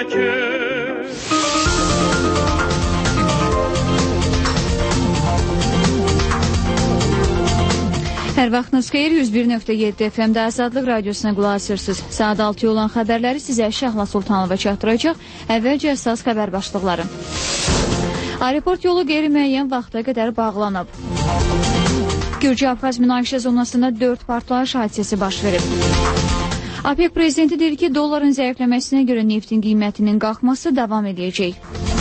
çəkir. Hər vaxtınız xeyir, 101.7 FM-də Azadlıq Radiosuna qulaq asırsınız. Saat 6 olan xəbərləri sizə Şəhla Sultanova çatdıracaq. Əvvəlcə əsas xəbər başlıqları. Aeroport yolu qeyri-müəyyən vaxta qədər bağlanıb. Gürcü-Abxaz münaqişə zonasında 4 partlayış hadisəsi baş verib. APEC prezidenti deyir ki, dolların zəifləməsinə görə neftin qiymətinin qalxması davam edəcək.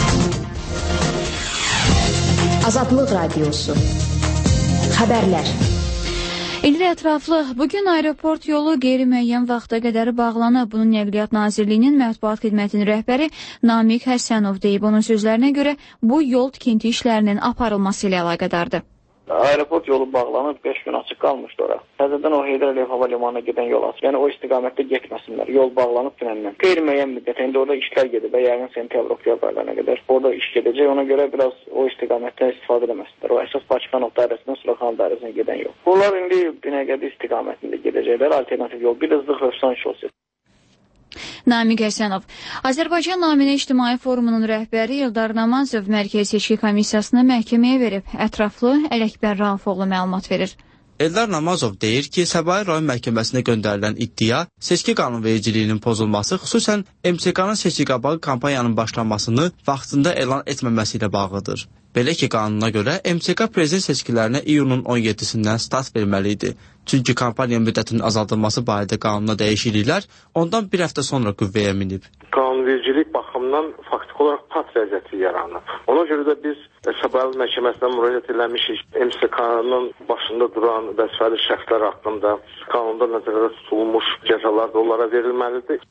Azadlıq Radiosu. Xəbərlər. İldə ətraflı, bugün aeroport yolu qeyri-müəyyən vaxta qədər bağlanıb. Bunun Nəqliyyat Nazirliyinin mətbuat xidmətinin rəhbəri Namiq Həsənov deyib. Onun sözlərinə görə bu yol tikinti işlərinin aparılması ilə əlaqədardır. Aeroport yolu bağlanıb, 5 gün açıq qalmışdı ora. Təzədən o Heydər Əliyev hava limanına gedən yol açıq. Yəni o istiqamətdə getməsinlər. Yol bağlanıb dünəndən. Qeyri-müəyyən müddətə indi orada işlər gedib və yəqin sentyabr oktyabr aylarına qədər orada iş gedəcək. Ona görə biraz o istiqamətdən istifadə etməsinlər. O əsas Bakıxanov dairəsindən Suraxanov dairəsinə gedən yol. Bunlar indi Binəqədi istiqamətində gedəcəklər. Alternativ yol. Bir də Zıxrıfsan şossesi. Namiq Həsənov. Azərbaycan naminə İctimai Forumunun rəhbəri Eldar Namazov Mərkəzi Seçki Komissiyasını məhkəməyə verib. Ətraflı Ələkbər Rafoğlu məlumat verir. Eldar Namazov deyir ki, Səbail rayon məhkəməsinə göndərilən iddia seçki qanunvericiliyinin pozulması, xüsusən MSK-nın seçki qabağı kampanyanın başlanmasını vaxtında elan etməməsi ilə bağlıdır. Belə ki, qanuna görə MSK prezident seçkilərinə iyunun 17-sindən start verməli idi. Çünki kampaniya müddətinin azaldılması barədə qanuna dəyişikliklər ondan bir həftə sonra qüvvəyə minib. Qanunvericilik baxımından faktiki olaraq pat vəziyyəti yaranıb. Ona görə də biz Səbail məhkəməsinə müraciət eləmişik. MSK-nın başında duran vəzifəli şəxslər haqqında qanunda nəzərdə tutulmuş cəzalar da onlara verilməlidir.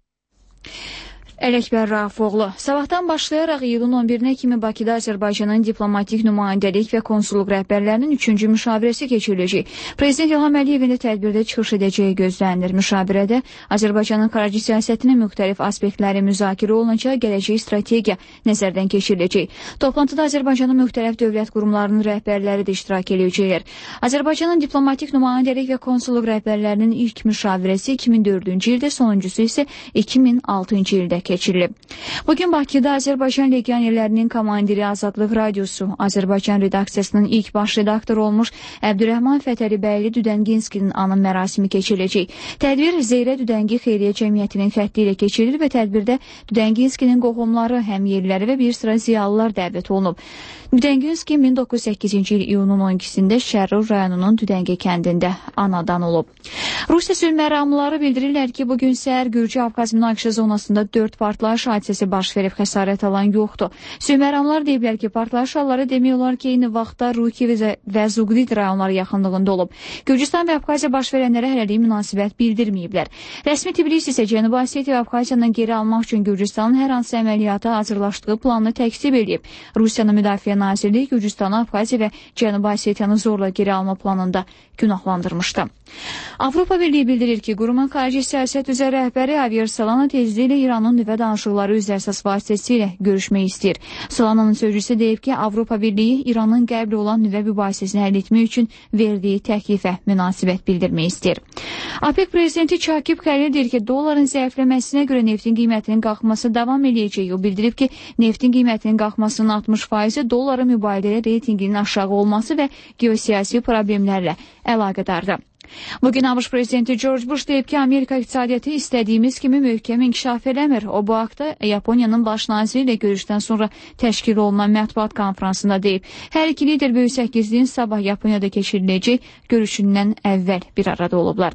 Ələkbər Rafoğlu. Sabahdan başlayaraq iyulun 11-nə kimi Bakıda Azərbaycanın diplomatik nümayəndəlik və konsulluq rəhbərlərinin 3-cü müşavirəsi keçiriləcək. Prezident İlham Əliyevin də tədbirdə çıxış edəcəyi gözlənilir. Müşavirədə Azərbaycanın xarici siyasətinin müxtəlif aspektləri müzakirə olunacaq, gələcək strategiya nəzərdən keçiriləcək. Toplantıda Azərbaycanın müxtəlif dövlət qurumlarının rəhbərləri də iştirak edəcəklər. Azərbaycanın diplomatik nümayəndəlik və konsulluq rəhbərlərinin ilk müşavirəsi 2004-cü ildə, sonuncusu isə 2006-cı ildə keçirilib. Bugün Bakıda Azərbaycan legionerlərinin komandiri Azadlıq Radiosu, Azərbaycan redaksiyasının ilk baş redaktoru olmuş Əbdürrəhman Fətəlibəyli Düdənginskinin anım mərasimi keçiriləcək. Tədbir Zeyrə Düdəngi Xeyriyyə Cəmiyyətinin xətti ilə keçirilir və tədbirdə Düdənginskinin qohumları, həmyerliləri və bir sıra ziyalılar dəvət olunub. Düdənginski 1908-ci il iyunun 12-sində Şərrur rayonunun Düdəngi kəndində anadan olub. Rusiya sülh məramlıları bildirirlər ki, bugün səhər Gürcü-Abxaz münaqişə zonasında 4 partlayış hadisəsi baş verib, xəsarət alan yoxdur. Sülh məramlılar deyiblər ki, partlayış halları demək olar ki, eyni vaxtda Ruki və Zuqlit rayonları yaxınlığında olub. Gürcüstan və Abxaziya baş verənlərə hələlik münasibət bildirməyiblər. Rəsmi Tbilisi isə Cənubi Osetiya və Abxaziyandan geri almaq üçün Gürcüstanın hər hansı əməliyyata hazırlaşdığı planını təksib edib. Rusiyanın Müdafiə Nazirliyi Gürcüstanı, Abxaziya və Cənubi Osetiyanı zorla geri alma planında günahlandırmışdı. Avropa Birliyi bildirir ki, qurumun xarici siyasət üzrə rəhbəri Javier Solana tezliklə İranın nüvə danışıqları üzrə əsas vasitəsilə görüşmək istəyir. Solananın sözcüsü deyib ki, Avropa Birliyi İranın qəbul olan nüvə mübahisəsini həll etmək üçün verdiyi təklifə münasibət bildirmək istəyir. APEC prezidenti Çakib Xəlil deyir ki, dolların zəifləməsinə görə neftin qiymətinin qalxması davam edəcək. O bildirib ki, neftin qiymətinin qalxmasının 60% dolların mübadilə reytinginin aşağı olması və geosiyasi problemlərlə əlaqədardır. Bugün ABŞ prezidenti George Bush deyib ki, Amerika iqtisadiyyatı istədiyimiz kimi möhkəm inkişaf eləmir. O bu haqda Yaponiyanın baş naziri ilə görüşdən sonra təşkil olunan mətbuat konfransında deyib. Hər iki lider böyük səkizliyin sabah Yaponiyada keçiriləcək görüşündən əvvəl bir arada olublar.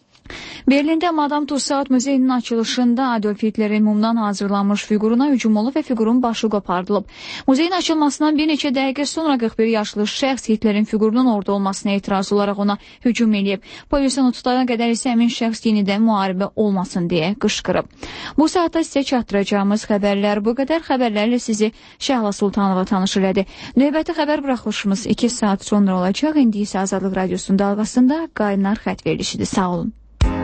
Berlində Madame Tussauds muzeyinin açılışında Adolf Hitlerin mumdan hazırlanmış figuruna hücum olub və figurun başı qopardılıb. Muzeyin açılmasından bir neçə dəqiqə sonra 41 yaşlı şəxs Hitlerin figurunun orada olmasına etiraz olaraq ona hücum edib. Polis onu tutana qədər isə həmin şəxs yenidən müharibə olmasın deyə qışqırıb. Bu saatda sizə çatdıracağımız xəbərlər bu qədər. Xəbərlərlə sizi Şəhla Sultanova tanış elədi. Növbəti xəbər buraxılışımız 2 saat sonra olacaq. İndi isə Azadlıq Radiosunun dalğasında qaynar xətt verilişidir. Sağ olun.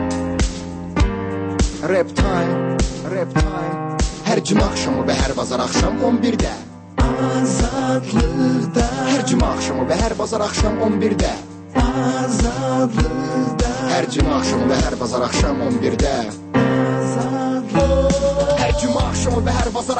Rap time, rap time. Hər cümə axşamı və hər bazar axşam 11-də Azadlıqda. Hər cümə axşamı və hər bazar axşam 11-də Azadlıqda. Hər cümə axşamı və hər bazar axşam 11-də Azadlıqda. Hər cümə axşamı axşamı və hər bazar